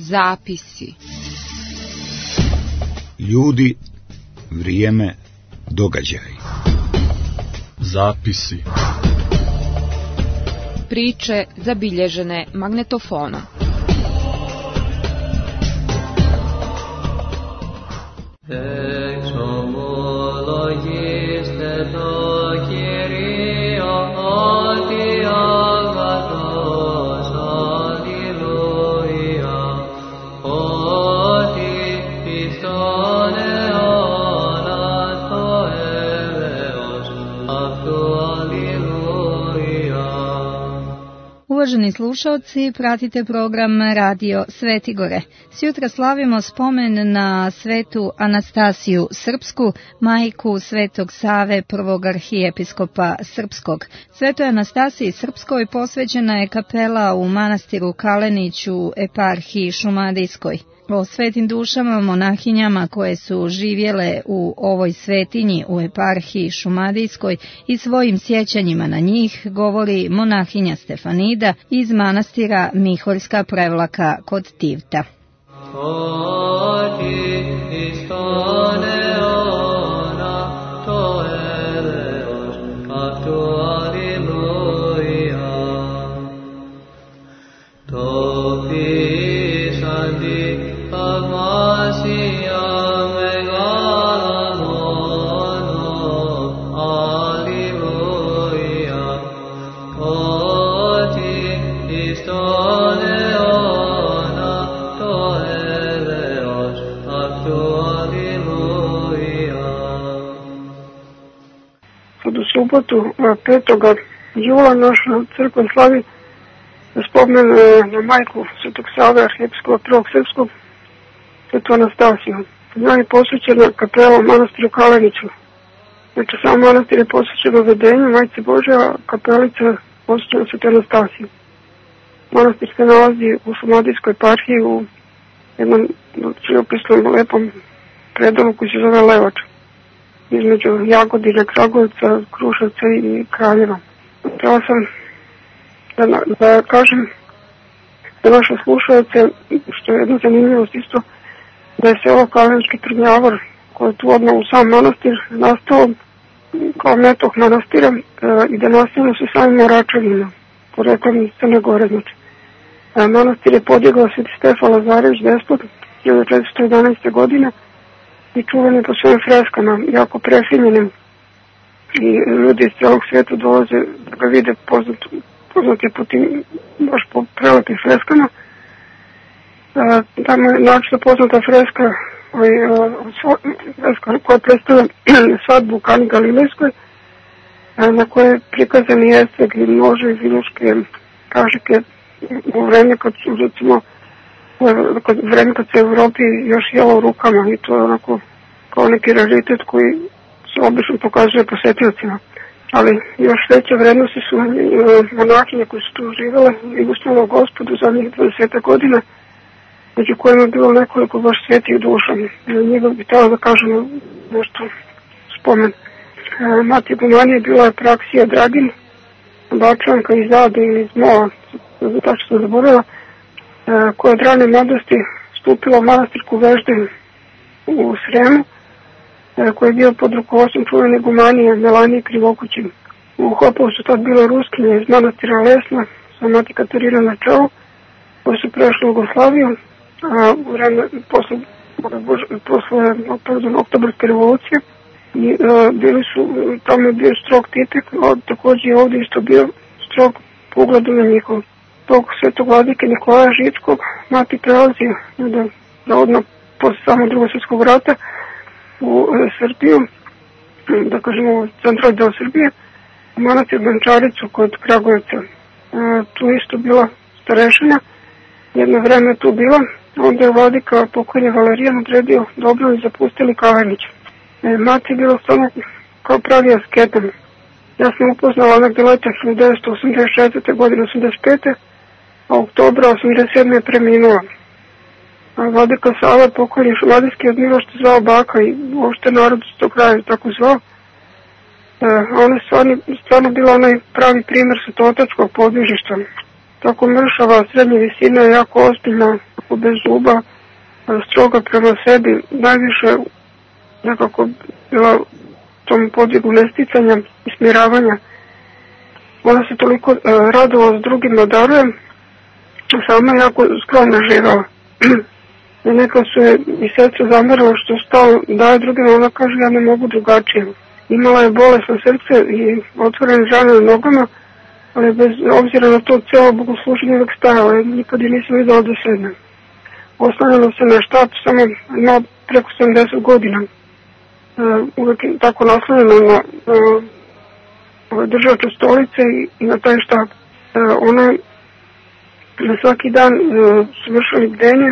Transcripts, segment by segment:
Zapisi. Ljudi, vrijeme, događaj. Zapisi. Priče zabilježene magnetofonom. Uvaženi slušalci, pratite program Radio Svetigore. Sjutra slavimo spomen na svetu Anastasiju Srpsku, majku Svetog Save, prvog arhijepiskopa Srpskog. Svetoj Anastasiji Srpskoj posvećena je kapela u manastiru Kalenić u eparhiji Šumadijskoj. O svetim dušama monahinjama koje su živjele u ovoj svetinji u eparhiji Šumadijskoj i svojim sjećanjima na njih govori monahinja Stefanida iz manastira Miholjska Prevlaka kod Tivta. U subotu 5. jula naša crkva slavi spomen na majku Svetog Save, arhijepiskopa prvog Srpskog, Svetu Anastasiju. Njoj je posvećena kapela u manastiru Kaleniću. Znači, sam manastir je posvećen Uvedenju Majci Božje, a kapelica je posvećena Svetoj Anastasiji. Manastir se nalazi u Šumadijskoj eparhiji u jednom živopisnom lepom predalu koji se zove Levač, između Jagodine, Kragujevca, Kruševca i Kraljeva. Htjela sam da kažem za naše slušalce, što je jedna zanimljivost isto, da je selo Kalenički Trnjavor, koje je tu odmah u sam manastir, nastao kao metoh manastira i da nastavljeno se samim Moračevima, poreklom iz Crne Gore. Znači, manastir je podigao Sveti Stefan Lazarević despot 1411. godine i čuvani po svojim freskama, jako prefinjenim, i ljudi iz celog svijeta dolaze da ga vide, poznat je po tim, baš po prelepim freskama. Tamo je način poznata freska koja predstavlja svadbu u Kani Galilejskoj, na kojoj je prikazan i eseg i nože i vinuške kašike u vreme kad su, recimo, vreme kad se u Evropi još jelo u rukama, i to je onako kao neki raritet koji se obično pokazuje posetiocima. Ali još veće vrednosti su monahinje koje su tu živjele i ustavilo Gospodu zadnjih 20 godina, među kojima je bilo nekoliko baš svetih duša. Njega bi htjela da kažemo nešto spomen. Mati Gumanije bila je Praksija Dragin, Bačanka iz Zade ili iz Mola, tačno sam zaboravila, koja od rane mladosti stupila u manastirku Vežde u Sremu, koji je bio pod rukovodstvom čuvene Gumanije Melanije Krivokuće. U Hopovu su tad bile Ruskinje iz manastira Lesna sa Mati Katarina na čelu, koji su prešli u Jugoslaviju, a u vreme posle Oktobarske revolucije, i bili su, tamo je bio strog Titek, također je ovdje isto bio strog po ugledu na njihov. Tog svetog vladike Nikolaja Žitskog Mati prelazi da odmah posle samo Drugog svjetskog rata u Srbiju, da kažemo u centralni deo Srbije, u manastir Bančaricu kod Kragujevca. Tu isto bila starešina, jedno vreme tu bila, onda je vladika pokojni Valerijan odredio da obnovi zapustili Kalenić. Mati je bila stvarno kao pravi asketan. Ja sam upoznala onak djeleta 1984. godine 85. a oktobra 87. je preminula. Vladika Sava, pokojni šumadijski od Milošta zvao baka i uopšte narod s tog kraja tako zvao. Ona je stvarno bila onaj pravi primjer svetotačkog podvižišta. Tako mršava, srednje visine, jako ozbiljna, nekako bez zuba, stroga prema sebi, najviše nekako bila tom podvigu nesticanja i smiravanja. Ona se toliko radovala s drugima daruje, sama je jako skromno živjela. I neka su je i sestre zamerila što stalo daje drugima, ona kaže ja ne mogu drugačije. Imala je bolesno srce i otvorene rane na nogama, ali bez obzira na to cijelo bogosluženje uvijek stajala, nikad je nisam vidjela da sedne. Oslanjala se na štab, samo imala preko 70 godina. Uvijek tako naslanjena na držaču stolice i na taj štab. Ona na svaki dan su vršili bdenje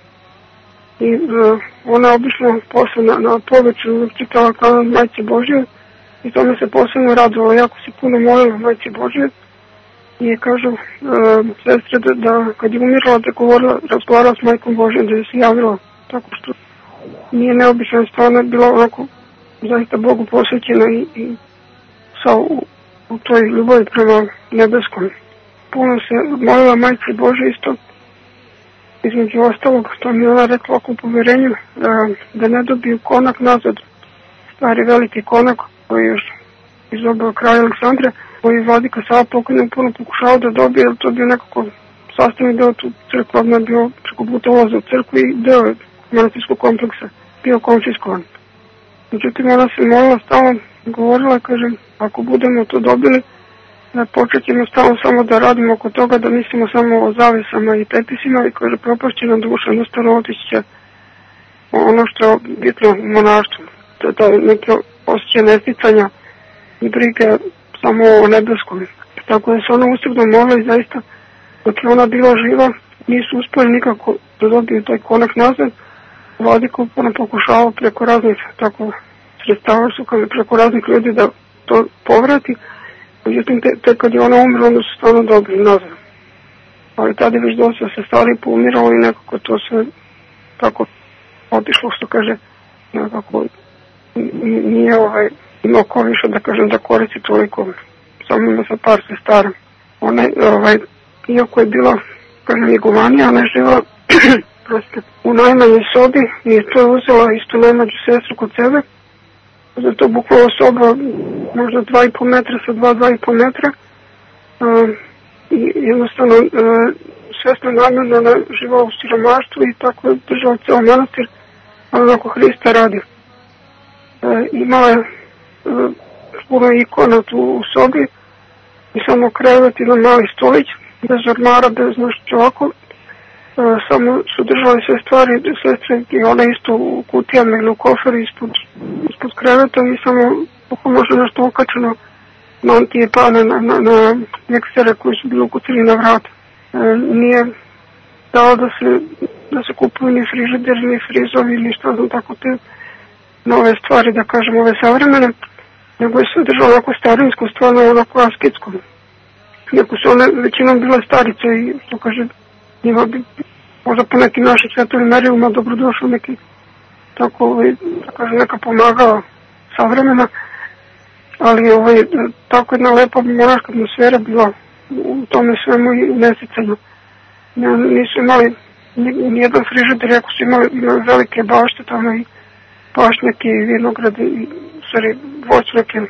i ona obično posle na poveću čitala kanon Majci Božje i tome se posebno radovala, jako se puno molila Majci Božje i kažu sestre da kad je umirala da govorila, razgovarala s Majkom Božjom, da je se javila, tako što nije neobično, stvarno je bila onako zaista Bogu posvećena i sa u toj ljubavi prema nebeskom. Puno se molila Majci Božje isto, između ostalog, to mi je ona rekla oko poverenju, da ne dobiju konak nazad, stari veliki konak koji je još izobao kralja Aleksandra, koji je vladika Sava pokojno puno pokušao da dobije, jer to bio nekako sastavni deo tu crkva, odmah bio preko puta ulaza u crkvu i deo manastirskog kompleksa, bio konfiskovan. Međutim, ona se molila stalno, govorila, kaže, ako budemo to dobili, počet ćemo stalno samo da radimo oko toga, da mislimo samo o zavesama i tepisima i kaže, propašće nam duša, jednostavno otići će ono što je bitno u monaštvu. To je neke osjećaje nesticanja i brige samo o nebeskom. Tako da se ona ustrgno molila i zaista, dok je ona bila živa, nisu uspjeli nikako da dobiju taj konak nazad. Vladika puno pokušavao preko raznih tako sredstava su preko raznih ljudi da to povrati. Međutim, te kad je ona umrla, onda su stvarno dobili nazad. Ali tada je već dosta se stvari poumiralo i nekako to se tako otišlo, što kaže, nekako nije imao ko više da kažem da koristi toliko. Samo ima sa par sestara. Ona iako je bila, kažem, igovanija, ona je živjela u najmanjoj sobi i to je uzela isto najmanju sestru kod sebe. Zato bukvalo soba možda 2,5 metra sa 2,5 metra i jednostavno svesno namjerno ona živala u siromaštvu i tako je držala ceo manastir, ali ako Hrista radi. Imala je puno ikona tu u sobi i samo krevet i jedan mali stolić, bez ormara, bez nešto ovako. Samo su držali sve stvari, sestre i ona isto u kutijama ili u koferi ispod kreveta i samo ako može nešto okačeno mantije pane na jeksere koji su bili ukucili na vrat. Nije dao da se kupuju ni frižideri, ni frizovi, ni što znam tako te nove stvari, da kažem, ove savremene, nego je sve držalo onako starinsko, stvarno onako asketsko. Iako su one većinom bile starice i što kaže, njima bi možda po neki naši svetovi merilima dobrodošao neki tako, da kažem, neka pomagala savremena, ali tako jedna lepa monaška atmosfera bila u tome svemu i nesicanju. Nisu imali nijedan frižider, ako su imali velike bašte, tamo i pašnjake i vinograde i voćnjake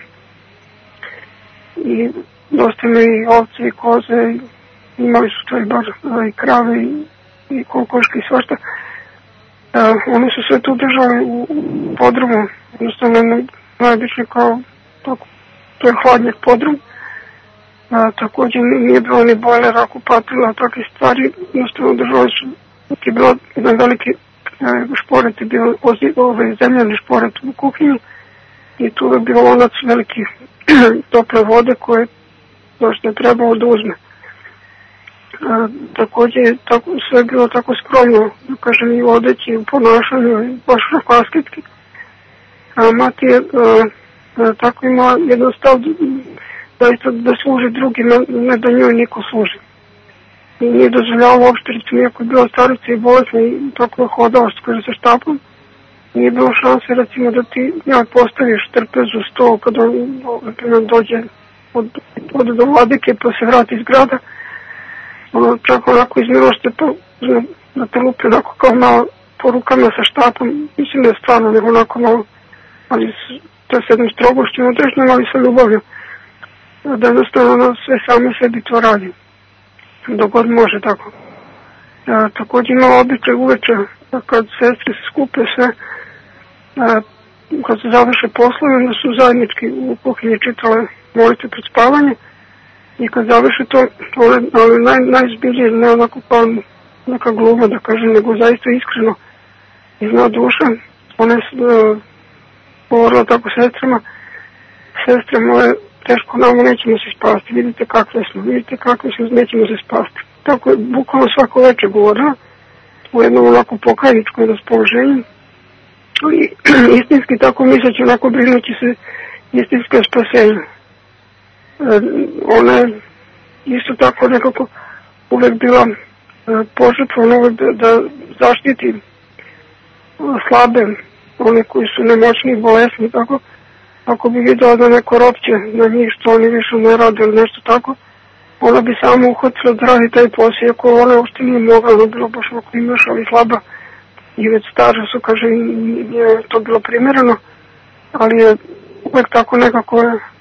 i dosta i ovce i koze, imali su to i bar i krave i kokoške i svašta. Oni su sve to držali u podrumu, jednostavno najobičnije kao tako, to je hladnjak podrum. Također nije bilo ni bojlera, kupatila, takve stvari, jednostavno držali su, je bilo jedan veliki šporet, je bio zemljani šporet u kuhinji i tu je bio lonac veliki tople vode koje baš ne trebalo da uzme. Također je sve bilo tako skromno, da kažem, i u odeći, i u ponašanju, i baš onako asketski. Mati je tako imala jedan stav da služi drugima, ne da njoj niko služi. I nije dozvoljavao uopšte, recimo, iako je bila starica i bolesna i tako je hodala, što kaže, sa štapom, nije bilo šanse, recimo, da ti njoj postaviš trpezu, stol, kada on dođe od vladike pa se vrati iz grada. Ono čak onako iz milošte pa da te lupi onako kao malo po rukama sa štapom, mislim da je stvarno nego onako malo, ali to je s jednom strogošću unutrašnjom, ali sa ljubavlju, da jednostavno ono sve same sebi to radi, dok god može tako. Također imala običaj uveče, kad sestre se skupe sve, kad se završe poslove, da su zajednički u kuhinji čitale molitve pred spavanje, i kad završe to, najzbiljnije, ne onako kao neka gluva da kažem, nego zaista iskreno iz dna duše. Ona je govorila tako sestrama: sestre moje, teško nama, nećemo se spasti, vidite kakve smo, nećemo se spasti. Tako je bukvalno svako večer govorila, u jednom onako pokajničkom raspoloženju, i istinski tako misleći, onako brinući se istinske spasenje. Ona je isto tako nekako uvek bila požrtvovana da zaštiti slabe, one koji su nemoćni i bolesni, tako. Ako bi videla da neko ropće na njih što oni više ne rade ili nešto tako, ona bi samo uhvatila da radi taj posao, ako ona uopšte nije mogla, ona bilo baš oko imaš, ali slaba i već staža su, kaže, nije to bilo primjereno, ali je uvek tako nekako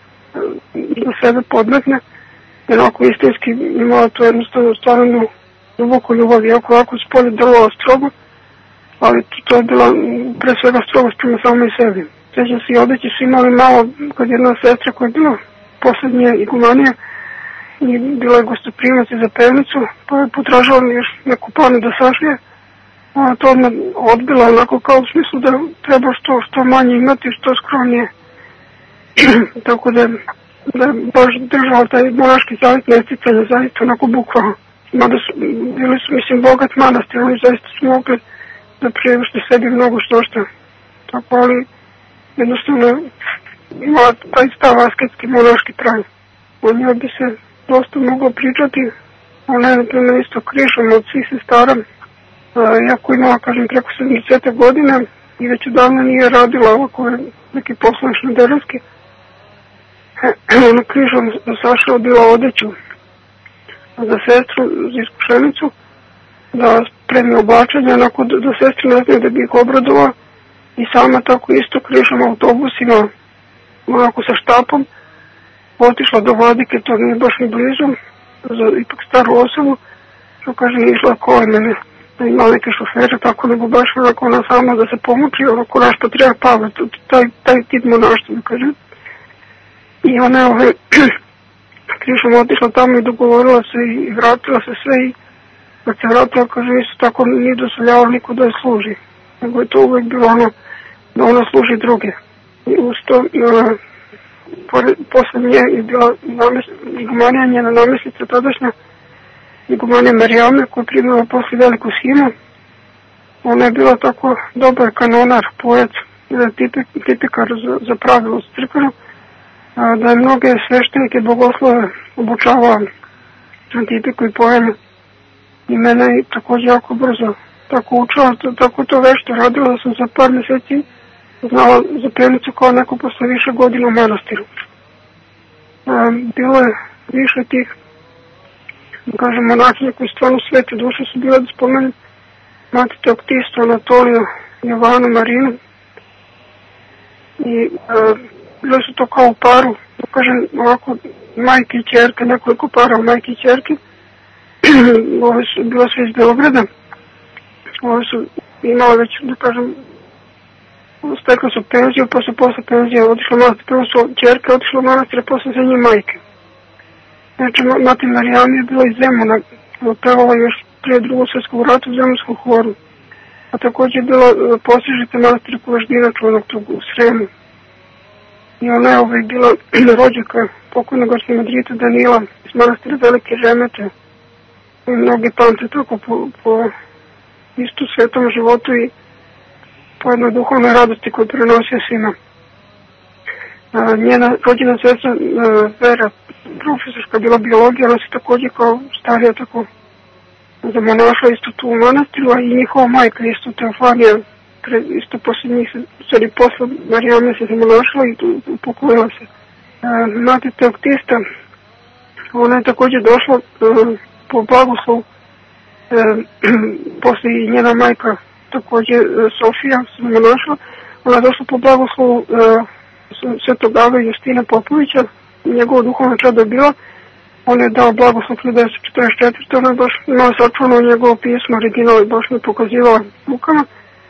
do sebe podmetne, jednako istinski imala to jednostavno stvarno duboku ljubav, iako ovako spolje delovalo strogo, ali to je bila pre svega strogost prema samoj sebi. Sjećam se i odeći su imali malo, kad jedna sestra koja je bila poslednja igumanija i bila je gostoprimac za pevnicu, pa je potražala mi još neku panu da sašije, ona to odmah odbila, onako kao u smislu da treba što manje imati, što skromnije. Tako da je baš držala taj monaški zavjet nesticanja, zaista onako bukvalno. Mada su, bili su, mislim, bogat manastir, oni zaista su mogli da prijevište sebi mnogo što. Tako, ali jednostavno imala taj stav asketski monaški traj. O njoj bi se dosta moglo pričati. Ona je naprimer isto krišom od svih sestara, iako imala, kažem, preko 70 godine i već odavno nije radila ovako neki poslan šnederovski. Ona križom Saša bila odeću za sestru, za iskušenicu, da spremi oblačenje, onako da sestri ne znaju da bi ih obradova, i sama tako isto križom autobusima, onako sa štapom, otišla do Vladike, to nije baš ni blizu, za ipak staru osobu, što kaže, išla koje mene, da ima neke šofere, tako nego baš onako ona sama da se pomuči, onako naš patrijarh Pavle, taj tip monaštva, da kažem. I ona je križom otišla tamo i dogovorila se i vratila se sve, i kad se vratila, kaže, isto tako nije dozvoljavao niko da je služi, nego je to uvek bilo ono da ona služi druge. I uz to, posle nje je bila igumanija, njena namestnica tadašnja, igumanija Marijame, koja je primila posle veliku schinu. Ona je bila tako dobar kanonar, poet, tipikar za pravilo crkveno, da je mnoge sveštenike bogoslove obučavala na tipiku i poeme, i mene je također jako brzo tako učila, tako to vešto radila, da sam za par mjeseci znala za pevnicu kao neko posle više godina u manastiru. Bilo je više tih, kažem, monahinja koji stvarno svete duše su bile, da spomenem Mati Teoktistu, Anatoliju, Jovanu, Marinu, i bile su to kao u paru, da kažem, ovako, majke i čerke, nekoliko para u majke i čerke. Ove su bila sve iz Beograda, ove su imale već, da kažem, stekle su penziju, pa su posle penzije otišle u manastir, prvo su čerke otišle u manastir, posle za njih majke. Znači, Mati Marijana je bila iz Zemuna, pevala još prije Drugog svjetskog rata u Zemunskom horu, a također je bila postižica manastira Kovaždina, članog tog u Sremu. I ona je bila rođaka pokojnog arhimandrita Danila iz manastira Velike Žemete. I mnogi pamte tako po istu svetom životu i po jednoj duhovnoj radosti koju prenosio svima. Njena rođena sestra Vera, profesorska, bila biologija, ona se također kao starija tako zamonašla isto tu u manastiru, a i njihova majka isto Teofanija, isto posle njih, posle Marijane se zamonašla i upokojila se. Mati Teoktista, ona je također došla po blagoslovu Poslije i njena majka, također Sofija, se nam našla. Ona je došla po blagoslovu Svetog Ave Justina Popovića, njegova duhovna čada je bila. On je dao blagoslov 1944. Ona je baš imala sačuvano njegovo pismo, original, i baš mi pokazivala rukama.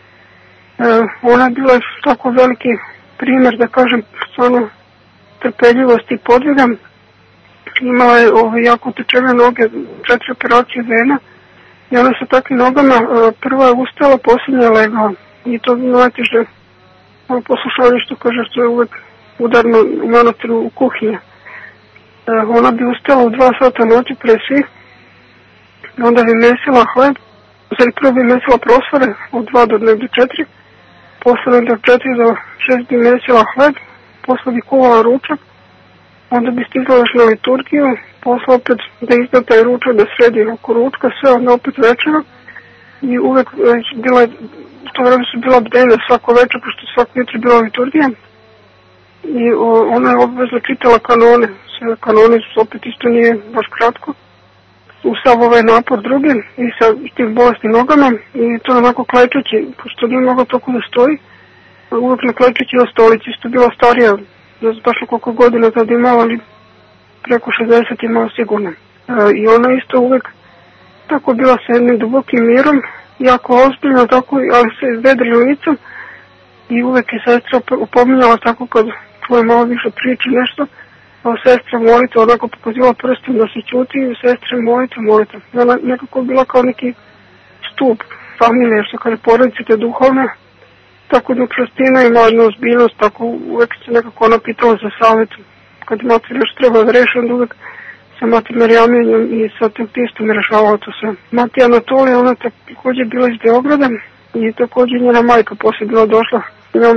Ona je bila tako veliki primjer, da kažem, stvarno trpeljivosti i podviga. Imala je jako utečene noge, 4 operacije vena. I ona sa takvim nogama prva je ustala, posljednja je legala. I to najteže poslušanje što kaže, što je uvek udarno u manastiru u kuhinji. Ona bi ustala u 2 sata noći pre svih. Onda bi mesila hleb. Prvo bi mesila prosvore od 2 do 4. Posle od 4 do 6 bi mesila hleb. Posle bi kuvala ručak. Onda bi stigla još na liturgiju. Posle opet da izda taj ručak, da sredi oko ručka, sve onda opet večera. I uvek bila, u to vreme su bila bdena svako večer, pošto svako jutro bila liturgija. I ona je obvezno čitala kanone. Sve kanone su opet isto nije baš kratko. U sav ovaj napor drugi i sa tim bolesnim nogama. I to je onako klečeći, pošto nije mogla toliko da stoji. Uvek na klečeći na stolici. Isto bila starija, ne znam baš koliko godina tada imala, ali preko 60 imala sigurno. I ona isto uvek tako bila sa jednim dubokim mirom, jako ozbiljno, tako, ali se vedrim licom. I uvek je sestra upominjala tako kad tvoje malo više priče nešto, a sestra molite, onako pokazivala prstom da se ćuti i sestra molite. Ona nekako bila kao neki stup familije, što kada porodice te duhovne, tako da častina ima jednu ozbiljnost, tako uvek se nekako ona pitala za savjet. Kad mater još treba da reši, onda uvek sa mater Marijamijem i sa teutistom rešavala to sve. Mati Anatolija, ona također bila iz Beograda i također njena majka poslije bila došla s njom,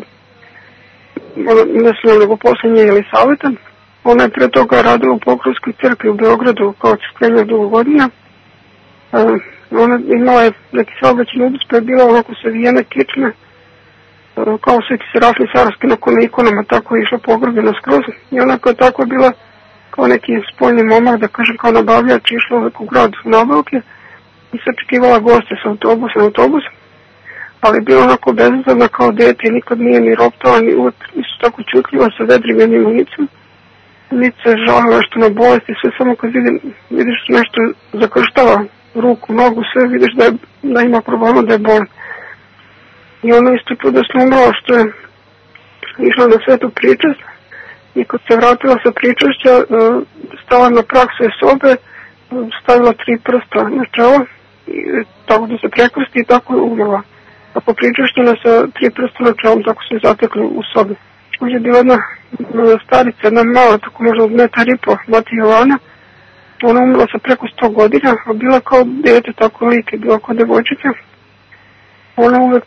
ne s njom, nego poslije ili savjetom. Ona je pre toga radila u Pokrovskoj crkvi u Beogradu kao crkvenja dugo godina. Ona imala je neki saobraćajni udus, pa je bila onako savijene kičme, kao Sveti Serafim Sarovski nakon ikonama, tako je išla pogrobljena skroz. I ona kao tako bila kao neki spoljni momak, da kažem kao nabavljač, išla uvek u grad u nabavke i sačekivala goste sa autobusa na autobus. Ali bila onako bezazadna kao dete i nikad nije ni roptala, ni uvek isto tako čutljiva sa vedrim jednim licem. Niti se žalila nešto na bolesti, sve samo kad vidiš nešto zakrštava ruku, nogu, sve vidiš da ima problema, da je bolan. I ona isto čudesno umrla što je išla na svetu pričest i kad se vratila sa pričešća, stala na prag svoje sobe, stavila 3 prsta na čelo, tako da se prekrsti i tako je umrla. A po pričešćima sa 3 prsta na čelom, tako se zatekli u sobi. Ovdje je bila jedna starica, jedna mala, tako možda od 1,5 metra, mati Jovana. Ona umrla sa preko 100 godina, a bila kao dete, tako like, bila kao devojčica. Ona uvek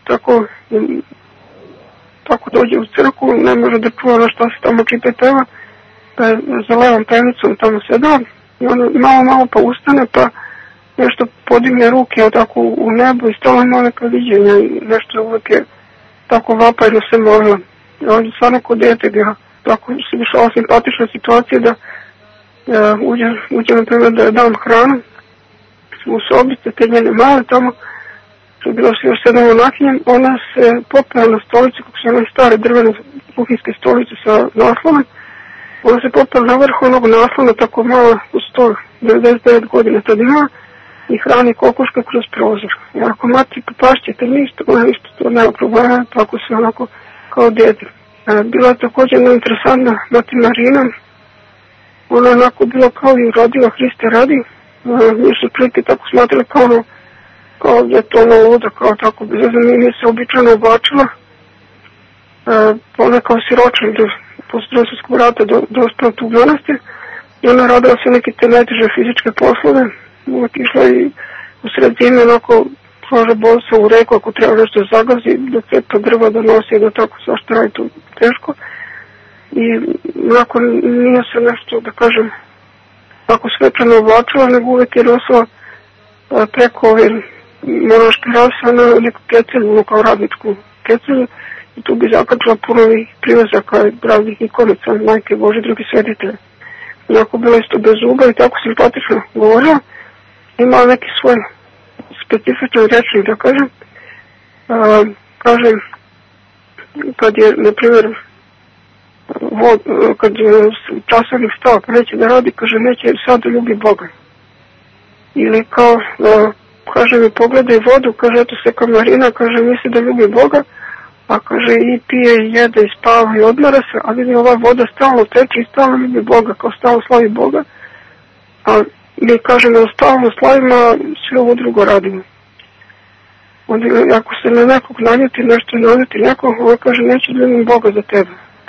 tako dođe u crkvu, ne može da čuva na šta se tamo čita i peva, pa je za levom penicom tamo sedala i ona malo pa ustane, pa nešto podigne ruke tako u nebo i stalo ima neka viđenja i nešto uvek je tako vapajno se molila. I on je stvarno kod dete bila, tako se dešala simpatična situacija da uđe na primjer da je dam hranu u sobice, te njene male tamo, što je bilo se još 7 monakinjem, ona se popela na stolici, kako su one stare drvene kuhinske stolice sa naslovom, ona se popela na vrhu onog naslona, tako malo u 199 godina tad imala, i hrani kokoška kroz prozor. I ako mati pašćete ništa, ona ništa to nema problema, tako se onako kao dete. Bila je također jedna interesantna mati Marina, ona je onako bila kao i rodila Hriste radi, mi su prilike tako smatrali kao da je to ono luda, kao tako bezazanimljivo se običajno oblačila. Ona kao siročan posle Drugog rata dospela tu u manastir i ona radila se neke te najteže fizičke poslove. Uvijek išla i u sred zime onako slaže bosa u reku ako treba nešto zagazi, da cepa drva da nosi, da tako svašta radi tu teško. I onako nije se nešto, da kažem, tako svečano oblačila, nego uvijek je nosila preko ove monaške rase, ona neku kecelju, kao radničku kecelju, i tu bi zakačila puno ovih privezaka raznih ikonica, Majke Bože, drugi svetitelje. Onako bila isto bez zuba i tako simpatično govorila. Imala neki svoj specifičan rečnik da kažem. Kažem, kad je, na primjer, kad časovnik stao, pa neće da radi, kaže, neće sad da ljubi Boga. Ili kao, kaže mi, pogledaj vodu, kaže, eto se kamarina, kaže, misli da ljubi Boga, a kaže, i pije, i jede, i spava, i odmara se, a vidi, ova voda stalno teče i stalno ljubi Boga, kao stalno slavi Boga, a mi kažemo, stalno slavimo, a sve ovo drugo radimo. Onda, ako se na nekog naljuti, nešto naljuti nekog, ovo kaže, neće ljubim Boga za tebe.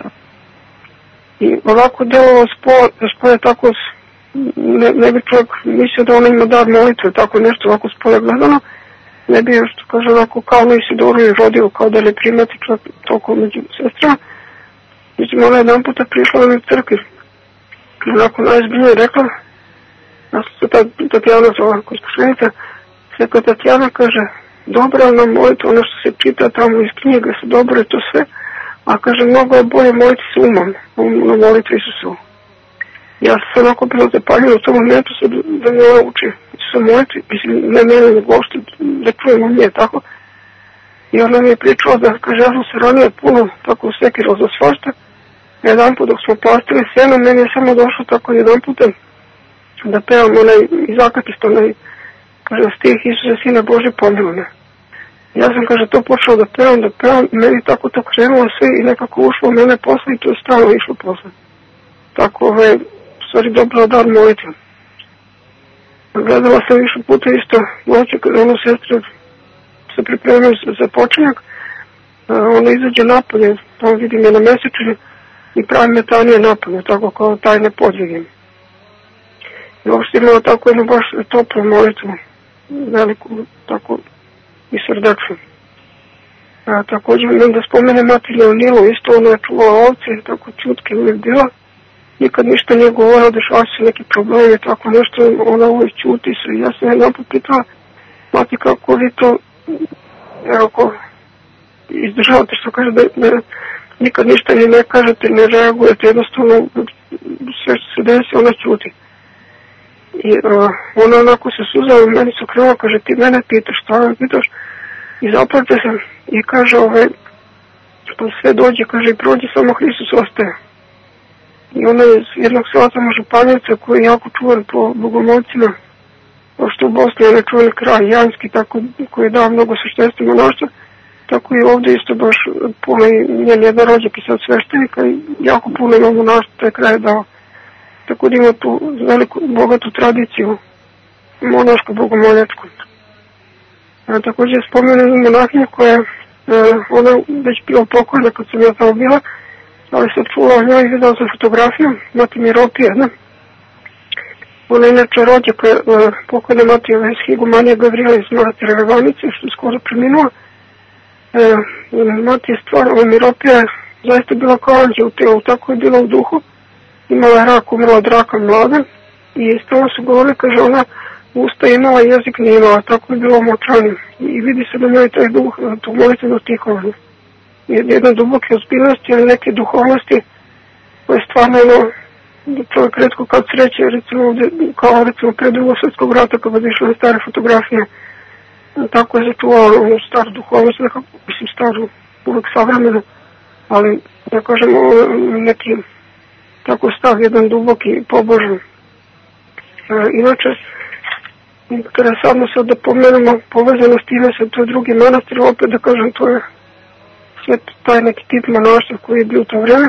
I ovako delo spoje tako, ne bi čovjek mislio da ona ima dar molitve, tako nešto ovako spoje gledano, ne bi još, kaže, ovako kao na Isidoru i rodio, kao da ne primati čovjek toliko među sestrama. Međutim, ona jedan puta prišla na crkvi, onako najzbiljnije rekla, nas se Tatjana zvala kospošenica, rekla Tatjana, kaže, dobra nam molitva, ono što se čita tamo iz knjige su dobro i to sve, a kaže, mnogo je bolje moliti se umom, na molitvi Isusu. Ja sam onako bilo zapaljena u tom momentu da me ona uči Isusu molitvi, mislim, ne mene, nego uopšte da čujemo nje, tako. I ona mi je pričala da, kaže, ja sam se ranije puno tako sekirao za svašta. Jedan put dok smo pastili seno, meni je samo došlo tako jedan puta da pevam onaj iz Akatista, onaj, kaže, stih Isuse, Sine Bože, pomilo me. Ja sam, kaže, to počeo da pevam, meni tako to krenulo sve i nekako ušlo mene posle i to je stalno išlo posle. Tako, stvari dobro dar molitve. Gledala sam više puta isto noće kada ono sestre se pripremaju za počinjak, ona izađe napolje, tamo vidim je na mesečini i pravi metanije napolje, tako kao tajne podvige. I uopšte imala tako jednu baš toplu molitvu, veliku, tako i srdečnu. Također imam da spomenem mati Leonilu, isto ona je čuvala ovce, tako čutke uvijek bila. Nikad ništa nije govorila, dešava se neki problemi, tako nešto, ona uvijek čuti se. Ja sam jedan put pitala, mati, kako vi to, ako izdržavate, što kaže, da nikad ništa ni ne kažete, ne reagujete, jednostavno sve što se desi, ona čuti. I ona onako se suzala, meni su krenula, kaže, ti mene pitaš, šta me pitaš? I zaplače sam i kaže, pa sve dođe, kaže, i prođe, samo Hristos ostaje. I ona je iz jednog sela tamo Županjica koji je jako čuvan po bogomolcima, pošto u Bosni je nečuvani kraj Janski, tako koji je dao mnogo sveštenstva monaštva, tako i ovdje isto baš puno i njen jedan rođak i sad sveštenika i jako puno ima monaštva, taj kraj je dao. Tako da ima tu veliku, bogatu tradiciju monašku, bogomoljačku. Također spomenem monahinju koja ona već bila pokojna kad sam ja tamo bila, ali sam čula o njoj i videla sam fotografiju, mati Miropija, ne? Ona je inače rođaka pokojna mati Higumanija Gavrijela iz manastira Revanice, što je skoro preminula. Mati je stvarno, Miropija je zaista bila kao anđel u telu, tako je bila u duhu. Imala je rak, umrla od raka mlada i stalno su govorili, kaže, ona usta imala, jezik nije imala, tako je bilo motranim. I vidi se da njoj taj duh, tu molite do stihovanja. Jedna duboke ozbiljnosti ili neke duhovnosti koje stvarno čovjek redko kad sreće, recimo ovdje, kao recimo pre Drugog svjetskog rata kada bi išle stare fotografije, tako je začuvao staru duhovnost, nekako, mislim staru, uvijek savremenu, ali da kažemo neki tako stav jedan duboki pobožan. Inače, interesantno sad da pomenemo povezano s time sa toj drugi manastir, opet da kažem, to je sve taj neki tip monaštva koji je bio u to vreme.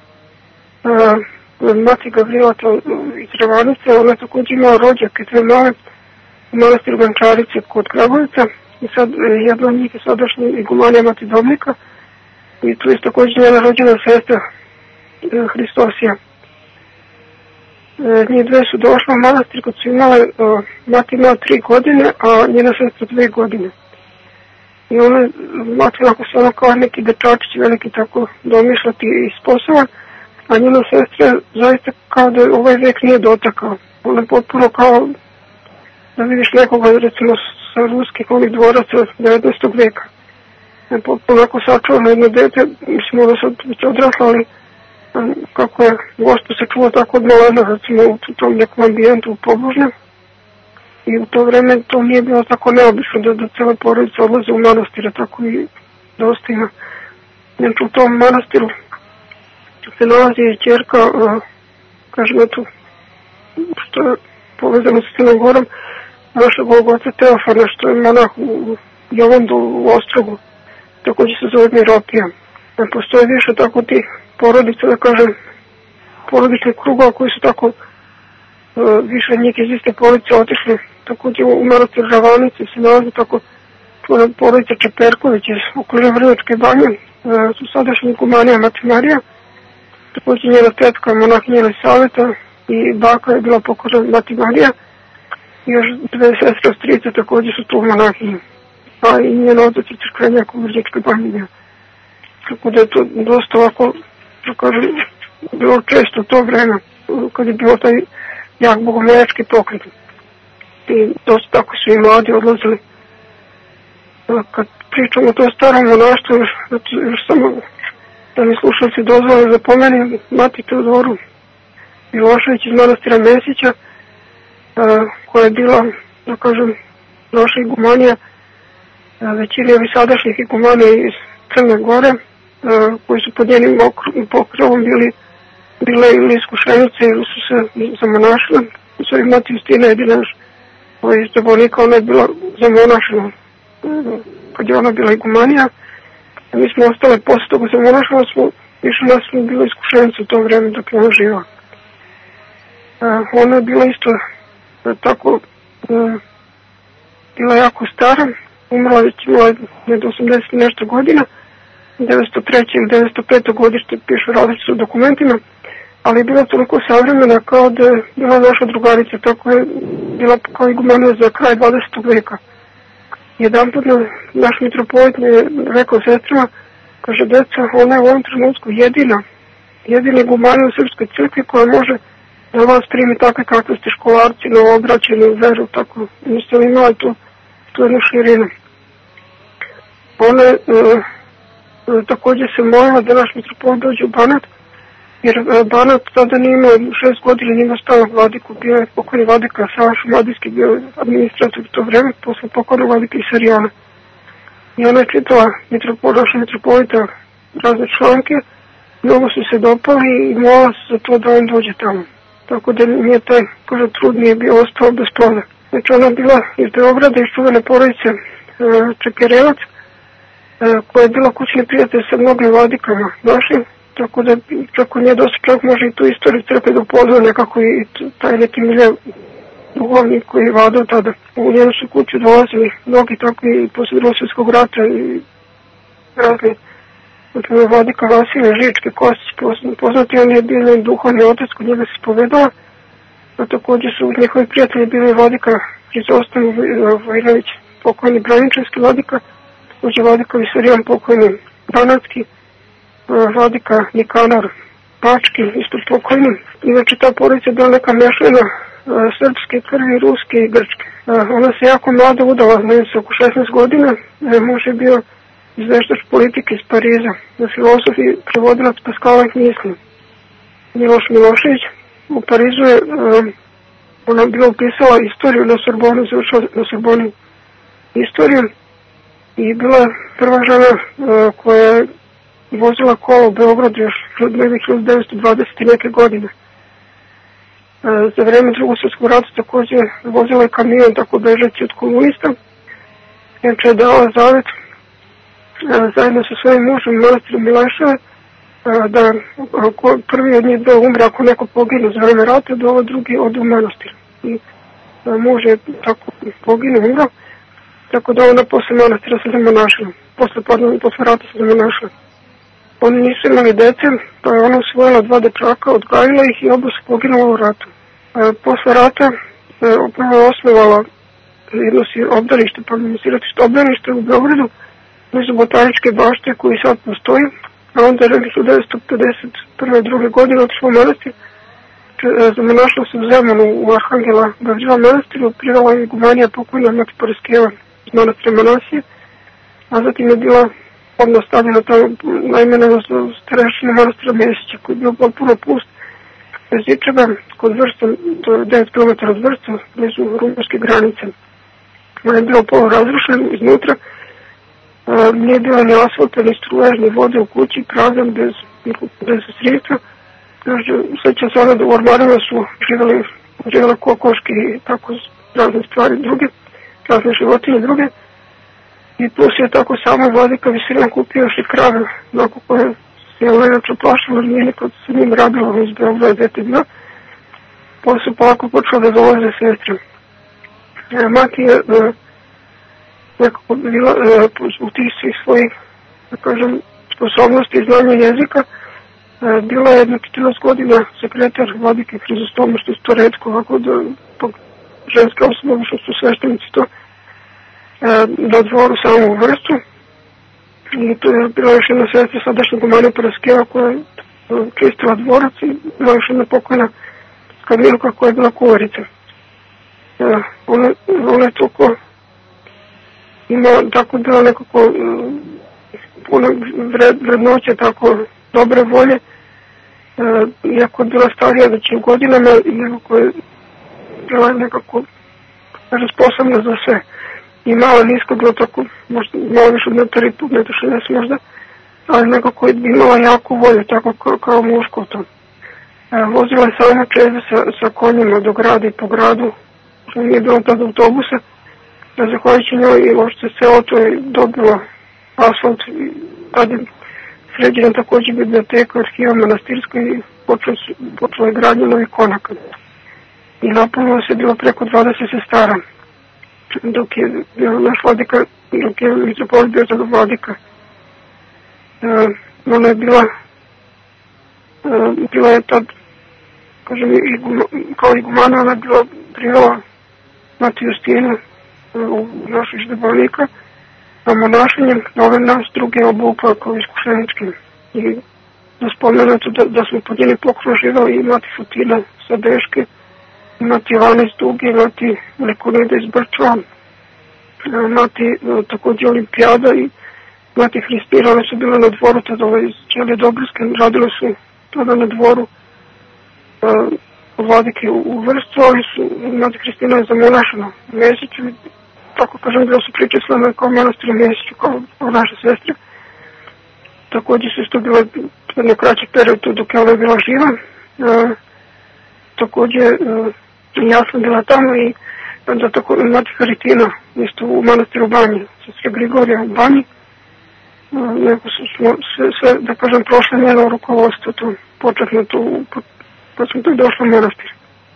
Mati Gavrijela iz Revanice, ona također imala rođake, dve male u manastiru Venčarice kod Kragovica i sad jedna od njih je sadašnja igumanija Mati Dominika i tu je također njena rođena sestra Hristosija. Njih dve su došle u manastir kad su imale, mati imala 3 godine, a njena sestra 2 godine. I ona, mati onako se ono kao neki dečačić veliki tako domišljati i sposoban, a njena sestra zaista kao da ovaj vek nije dotakao. Ona je potpuno kao da vidiš nekoga recimo sa ruskih ovih dvoraca 19. veka. Je potpuno onako sačuvano jedno dete, mislim da se već odrasla, ali kako je Gospod se čuo tako od malena, recimo u tom nekom ambijentu pobožnjem. I I u to vreme to nije bilo tako neobično da cele porodice odlaze u manastire, tako i dosta ima. Znači u tom manastiru se nalazi ćerka, kažem eto, što je povezano sa Crnom Gorom, našeg oca Teofana, što je monah u Jovandu u Ostrogu, također se zove Miropija. Postoje više tako tih porodica, da kažem, porodičnih krugova koji su tako više njih iz iste porodice otišli. Također u manastir Žavanice se nalazi tako porodica Čeperković iz okoline Vrnjačke banje, su sadašnji igumanija Mati Marija, također njena tetka monahinja Elisaveta i baka je bila pokorna Mati Marija. Još dve sestre ostrice također su tu monahinje, a i njena otac je crkvenjak u Vrnjačkoj banji. Tako da je to dosta ovako, da kažem, bilo često to vreme, kad je bilo taj jak bogomoljački pokret. I dosta tako su i mladi odlazili. Kad pričamo o to starom monaštvu, još samo da mi slušalci dozvole da pomenem Mati Teodoru Milošević iz manastira Mesića, koja je bila, da kažem, naša igumanija, većini ovih sadašnjih igumanija iz Crne Gore, koji su pod njenim pokrovom bile ili iskušenice ili su se zamonašile. U stvari Mati Justina jedina iz Dubrovnika, ona je bila zamonašena kad je ona bila igumanija. Mi smo ostale posle toga zamonašena, više nas smo bile iskušenice u to vreme dok je ona živa. Ona je bila isto tako, bila jako stara, umrla već imala do 80 nešto godina, 903. ili 905. godište pišu različite u dokumentima, ali je bila toliko savremena kao da je bila naša drugarica, tako je bila kao igumanija za kraj 20. veka. Jedan put naš mitropolit mi je rekao sestrama, kaže, deca, ona je u ovom trenutku jedina igumanija u Srpskoj crkvi koja može da vas primi takve kakve ste školarci, novoobraćeni u veru, tako niste li imali tu jednu širinu. Ona je također se molila da naš mitropolit dođe u Banat, jer Banat tada nije imao 6 godina, nije imao stalnog vladiku, bio je pokojni vladika Saša Mladinski, bio administrator u to vreme, posle pokojnog vladika Isarijana. I ona je čitala naša mitropolita razne članke, mnogo su se dopali i molila se za to da on dođe tamo. Tako da nije taj, kaže, trud nije bio ostao bez ploda. Znači ona je bila iz Beograda, iz čuvene porodice Čekerevac, koja je bila kućni prijatelj sa mnogim vladikama našim, tako da preko nje dosta čak može i tu istoriju crkve da upozna nekako i taj neki milje duhovnik koji je vladao tada. U njenu su kuću dolazili mnogi tako i posle Drugog svjetskog rata i razni. Dakle, vladika Vasilije Žičke Kostić, poznati, on je bio duhovni otac, kod njega se spovedala, a također su njihovi prijatelji bili vladika Hrizostom Vojinović, pokojni Braničevski vladika, također vladika Visarijan, pokojni Banatski, vladika Nikanor Pački, isto pokojni. Inače, ta porodica je bila neka mešana srpske krvi, ruske i grčke. Ona se jako mlada udala, znači oko 16 godina, muž je bio izveštač politike iz Pariza, na filozof i prevodilac paskalovih misli. Miloš Milošević u Parizu je ona bila upisala istoriju na Sorbonu, završila na Sorboni istoriju i bila prva žena koja je vozila kola u Beogradu još 1920. neke godine. Za vreme Drugog svjetskog rata također vozila je kamion tako bežeći od komunista. Inače je dala zavet zajedno sa svojim mužem manastiru Mileševe da prvi od njih da umre ako neko pogine za vreme rata, da ovo drugi ode u manastir. I muž je tako pogine, umro, tako da ona posle manastira se zamonašila. Posle rata se zamonašila. Oni nisu imali dece, pa je ona usvojila 2 dečaka, odgajila ih i oba su poginula u ratu. Posle rata upravo je osnovala jedno obdanište, obdanište u Beogradu, blizu Botaničke bašte koji sad postoji, a onda je 1951. druge godine otišla u manastir. Zamonašila se u Zemunu u Arhangela Gavrila manastiru, privela je igumanija pokojna Mati Poreskeva iz manastira Manasije, a zatim je bila odmah stavljena tamo najmenena starešina manastira Mesića, koji je bio potpuno pust. Zičeva, kod Vršca, to je 9 km od Vršca, blizu rumunske granice. On je bio polurazrušen iznutra, nije bilo ni asfalta, ni struje, ni vode u kući, prazan, bez sredstva. Sveća se ona da u ormarima su živjela kokoške i tako razne stvari druge, razne životinje druge. I plus je tako samo vladika Veselin kupio još i krave, onako koje se je inače plašilo, nije nikad se njim radilo iz Beograda dete bila. Pa su polako počela da dolaze sestre. Mati je nekako bila u tih svih svojih, da kažem, sposobnosti i znanja jezika. Bila je jedno 14 godina sekretar vladike Hrizostoma, što je to redko, ovako da ženske osobe, što su sveštenici to, na dvoru samo u Vršcu. I tu je bila još jedna sestra sadašnja Gumana Paraskeva koja je čistila dvorac i bila još jedna pokojna Kamilka koja je bila kuvarica. Ona je toliko imala tako bila nekako puno vrednoće, tako dobre volje, iako je bila starija većim godinama i nekako je bila nekako sposobna za sve. I malo nisko bilo tako, možda malo više od 1,5 možda, ali nekako je imala jako volju, tako kao muško to. Vozila je sama čeze sa konjima do grada i po gradu, što nije bilo tada autobusa. Zahvaljujući njoj i uopšte selo to je dobilo asfalt i tad je sređena također biblioteka, arhiva manastirska i počela je gradnja novih konaka. I napunilo se bilo preko 20 sestara, dok je bio naš vladika, dok je mitropolit bio tada vladika. Ona je bila je tad, kažem, kao igumana, ona je bila privela Mati Justinu u naših ždebolnika, a monašenjem nove nas druge obukla kao iskušeničkim. I da spomenuto da smo pod njeni pokrov živali i Mati Fotina sa Beške, Mati Ivana iz Duge, Mati Lekonida iz Brčva, Mati također Olimpijada i Mati Hristina. One su bile na dvoru tada iz Ćelije Dobrske, radile su tada na dvoru vladike u Vršcu, ali su Mati Hristina je zamonašena u Mesiću. Tako kažem, bilo su pričeslane kao manastir u Mesiću, kao naše sestre. Također su isto bilo jedno kraći period dok je ona bila živa. Također ja sam bila tamo i onda tako Mati Haritina isto u manastiru Banji, sestre Grigorija u Banji. Neko smo sve, da kažem, prošle njeno rukovodstvo to početno to, pa smo tu došli u manastir.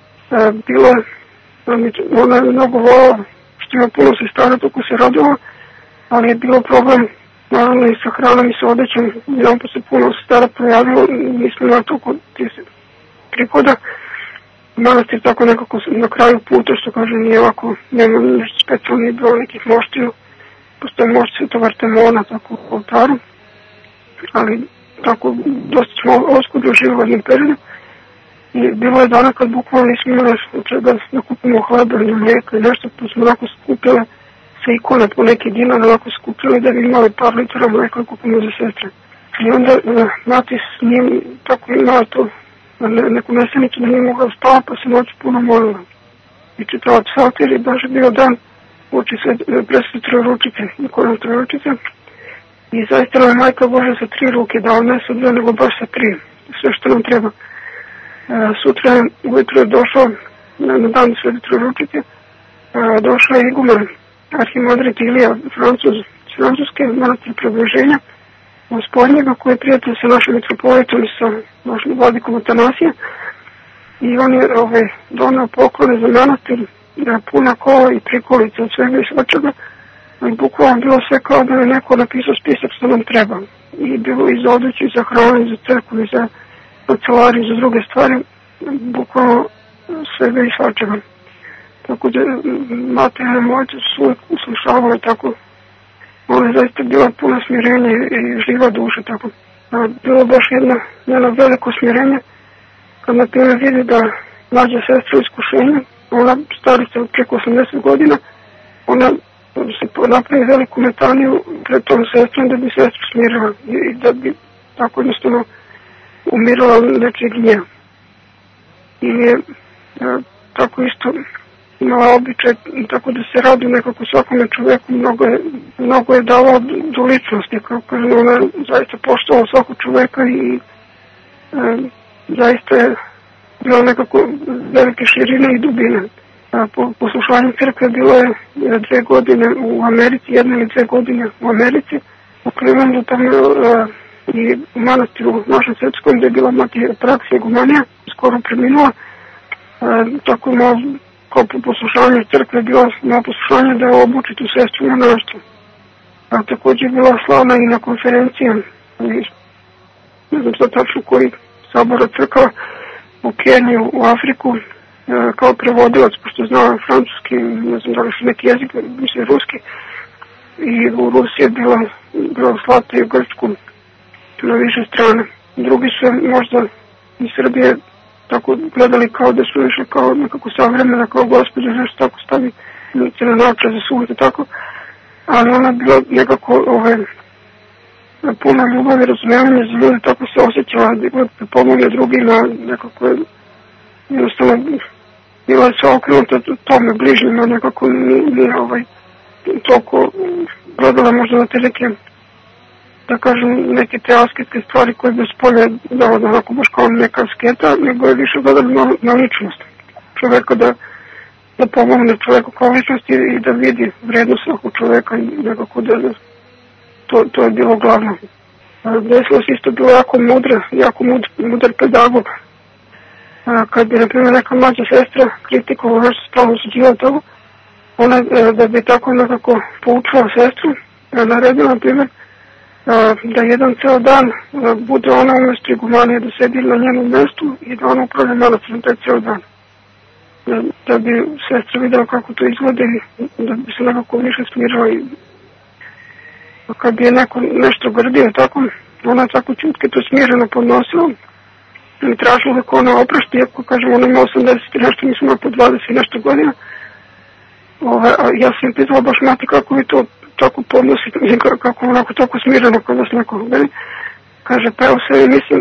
Ona je mnogo volala, što ima puno sestara, toko se radila, ali je bilo problem, naravno, i sa hranom i sa odećem. Jedan pa se puno sestara projavilo, nismo imali toliko prihoda. Manastir tako nekako na kraju puta, što kaže, nije ovako, nema nešto specijalno, nije bilo nekih moštiju. Postoje mošti Svetog Artemona, tako u oltaru, ali tako dosta smo oskudno živjeli u jednom periodu. I bilo je dana kad bukvalno nismo imali od čega da kupimo hleba ili mlijeka i nešto, pa smo onako skupile sa ikone po neki dinar, onako skupile da bi imali par litara mlijeka i kupimo za sestre. I onda Mati s njim tako imala to neku mesenicu da nije mogla spava, pa se noći puno molila. I čitala psalter i baš je bio dan uči se presve Trojeručice, Nikolina Trojeručice. I zaista nam je Majka Božja sa 3 ruke dao, ne sa 2, nego baš sa 3. Sve što nam treba. Sutra ujutro je došao, na dan Svete Trojeručice, došao je iguman arhimandrit Ilija Francuske, manastir Preobraženja, gospodnjega koji je prijatelj sa našim mitropolitom i sa našim vladikom Atanasija. I on je donao poklone za manastir, puna kola i prikolica od svega i svačega. I bukvalno bilo sve kao da je neko napisao spisak što nam treba. I bilo i za odeću, i za hranu, i za crkvu, i za kancelariju, i za druge stvari. Bukvalno svega i svačega. Tako da materijalne moće su uvijek uslušavale tako. Ona je zaista bila puna smirenja i živa duša tako. Bilo baš jedno veliko smirenje. Kad na primjer vidi da mlađa sestra u iskušenju, ona starica od preko 80 godina, ona se napravi veliku metaniju pred tom sestrom da bi sestru smirila i da bi tako jednostavno umirala nečeg gnjeva. i je tako isto imala običaj tako da se radi nekako svakome čoveku, mnogo je davao do ličnosti, kao kažem, ona je zaista poštovala svakog čoveka i zaista je bila nekako velike širine i dubine. Po poslušanju crkve bilo je 2 godine u Americi, 1 ili 2 godine u Americi, u Clevelandu, tamo i u manastiru našem srpskom, gde je bila mati Praksija Igumanija, skoro preminula, tako malo kao po poslušanju crkve bilo na poslušanje da obuči tu sestru na našto. Također je bila slavna i na konferencija, ne znam sad tačno koji sabora crkava, u Keniju, u Afriku, kao prevodilac, pošto znao francuski, ne znam da li su neki jezik, mislim ruski, i u Rusiji je bilo slata i u Grčku na više strane. Drugi su možda iz Srbije tako gledali kao da su išli kao nekako savremena, kao gospođa, nešto tako stavi lice na naočar za suvete, tako, ali ona je bila nekako puno ljubavi, razumevanja za ljude, tako se osjećala da pomogne drugima, nekako je jednostavno bila je sve okrenuta tome bližnjima, nekako nije toliko gledala možda na te neke, da kažem, neke te asketske stvari koje bez polja dala onako baš kao neka asketa, nego je više gledala na ličnost čoveka, da pomogne čoveku kao ličnost i da vidi vrednost svakog čoveka i nekako da to je bilo glavno. Desilo se isto bilo jako mudar pedagog. Kad bi, na primjer, neka mlađa sestra kritikovala nešto spravno suđivala toga, ona da bi tako nekako poučila sestru, naredila, na primjer, da jedan ceo dan bude ona umjesto igumanije, da sedi na njenom mestu i da ona upravlja manastirom taj ceo dan. Da bi sestra videla kako to izgleda i da bi se nekako više smirala. I kad bi je neko nešto grdio tako, ona tako čutke to smireno podnosila i tražila kako ona oprašti, iako kažem ona ima 80 i nešto, mislim po 20 i nešto godina. Ja sam pitala baš mati kako vi to tako podnosite, kako onako tako smireno kod vas neko gleda. Kaže, pa evo sve mislim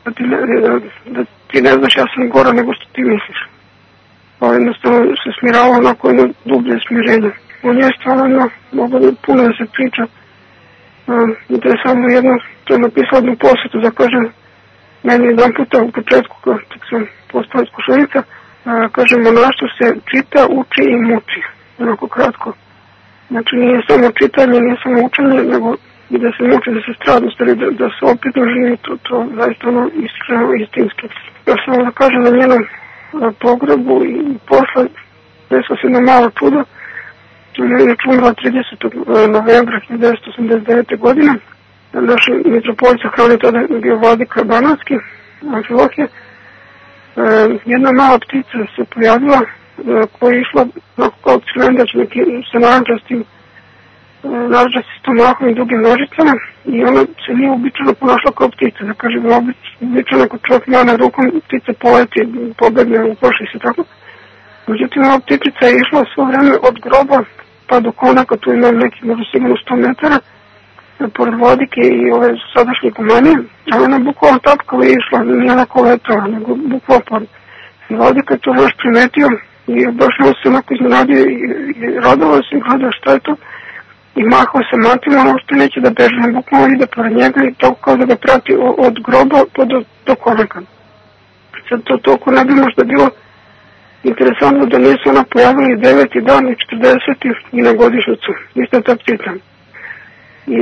da ti ne znaš, ja sam gora nego što ti misliš. Pa jednostavno se smirava onako jedno dublje smirenje. On je stvarno mogu puno da se priča. Interesantno jedno, to je napisala jednu posvetu, da kaže, meni jedan puta u početku, kad sam postala iskušenica, kaže, monaštvo se čita, uči i muči. Onako kratko. Znači nije samo čitanje, nije samo učenje, nego i da se muči, da se strada, da se opitno živi, to zaista ono iskreno, istinski. Ja sam da kažem na njenom pogrebu i posle desilo se jedno malo čudo. Je umrla 30. novembra 1989. godine. Naš mitropolit sahrani tada je bio vladika Banatski, Amfilohije. Jedna mala ptica se pojavila koja je išla kao cilendač sa narančastim stomahom i dugim nožicama i ona se nije uobičajeno ponašla kao ptica. Da kažem, uobičajeno ako čovjek mane rukom, ptica poleti, pobegne, uplaši se tako. Međutim, ova ptica je išla svo vreme od groba pa do konaka, tu ima neki možda sigurno 100 metara, pored vladike i ove sadašnje igumanije, ali ona bukvalno tapkala i išla, nije onako letala, nego bukvalno pored. I vladika je to baš primetio i baš se onako iznenadio i radovao se i gledao šta je to. I mahao se matima, ono što neće da beže, bukvalno ide pored njega i toliko kao da ga prati od groba pa do konaka. Sad to toliko ne bi možda bilo interesantno da nisu ona pojavili 9. dan i 40. i na godišnjicu. Isto ta ptica. I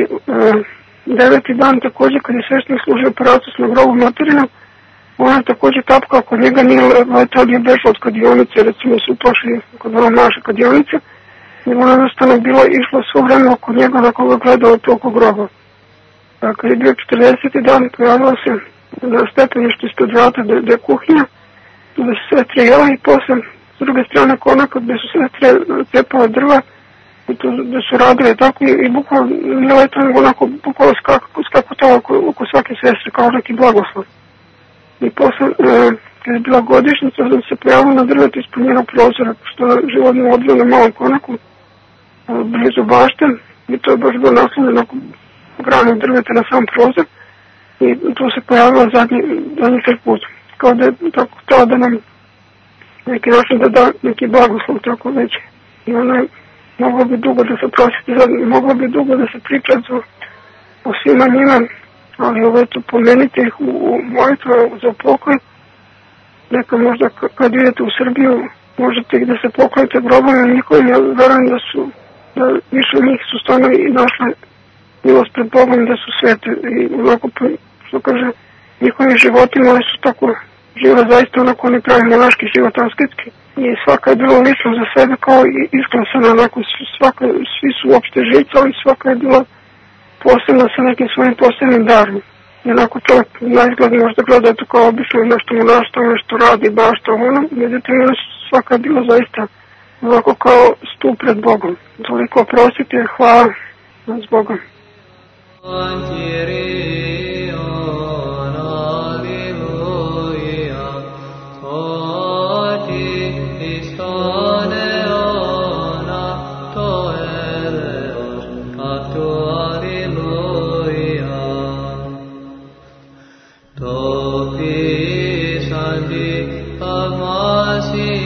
9. dan također kad je sveštenik služio operatus na grobu materina, ona također tapkao kod njega, nije letao, nije bežao od kadionice, recimo su uplašili kod ona naše kadionice, i ona jednostavno bila išla svo vreme oko njega na koga gledao oko groba. Kad je bio 40. dan, pojavila se na stepeništu ispred vrata gde je kuhinja, da se sestre jela i posle s druge strane konaka gde su sestre cepala drva i to da su radile tako i bukvalno nije letao nego onako bukvalno skakutala oko svake sestre kao neki blagoslov. I posle kad je bila godišnjica da se pojavila na drvetu ispod njenog prozora što je životno odvio na malom konaku blizu bašte i to je baš bilo naslovno na granu drveta na sam prozor i tu se pojavila zadnji put. Kao da je tako htjela da nam neki način da da neki blagoslov tako već. I ono je moglo bi dugo da se prositi, moglo bi dugo da se priča o svima njima, ali ovo eto pomenite ih u molitvu za pokoj. Neka možda kad idete u Srbiju možete ih da se poklonite grobovima njihovim, ja verujem da više od njih su stvarno i našle milost pred Bogom, da su svete i onako, što kaže, njihovim životima, oni su tako živa zaista onako oni pravi monaški život asketski i svaka je bila lično za sebe kao isklasana, onako svi su uopšte žicali, svaka je bila posebna sa nekim svojim posebnim darom. I onako čovjek na izgled možda gleda to kao obično nešto monaštvo, nešto radi, bašta, ono, međutim svaka je bila zaista ovako kao stup pred Bogom. Toliko prosite, hvala s Bogom. Shanti,